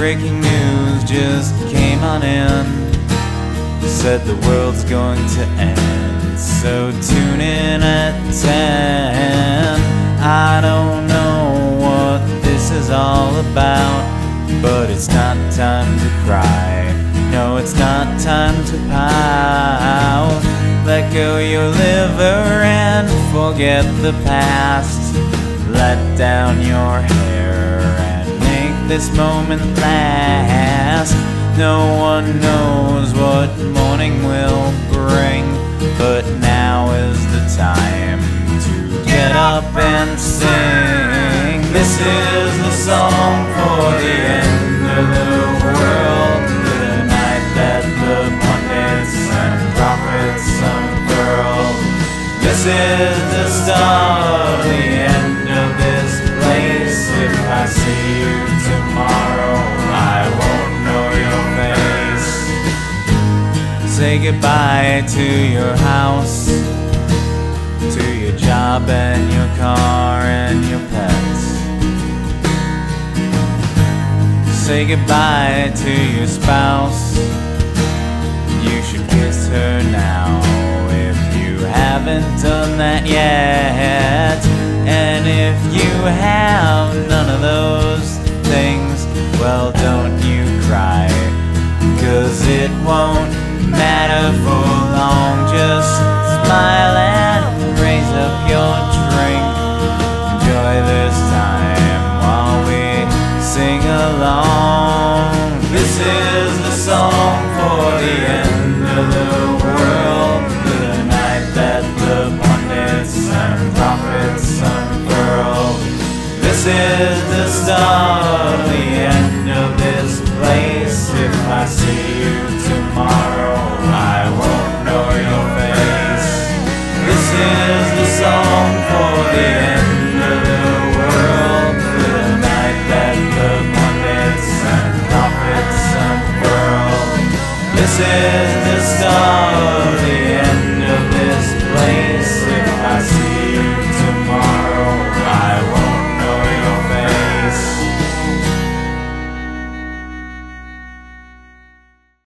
breaking news just came on in. Said the world's going to end, so tune in at 10. I don't know what this is all about, but it's not time to cry. No, it's not time to pout. Let go your liver and forget the past. Let down your hair and make this moment last. No one knows what morning will bring, but now is the time to get up and sing. This is the song for the end of the world, the night that the pundits and prophets unfurled. This is the start of the end of this place. If I see you tomorrow, I won't know your face. Say goodbye to your house, to your job and your car and your pets. Say goodbye to your spouse. You should kiss her now if you haven't done that yet. And if you have none of those things, well, don't you cry, 'cause it won't matter for long. Just smile and raise up your drink. Enjoy this time while we sing along. This is the song for the end of the world, the night that the pundits and prophets unfurled. This is the start of the end of this place. If I see you tomorrow, I won't know your face. This is the song for the end of the world, the night that the pundits and prophets unfurled. This is the start of the end of this place. If I see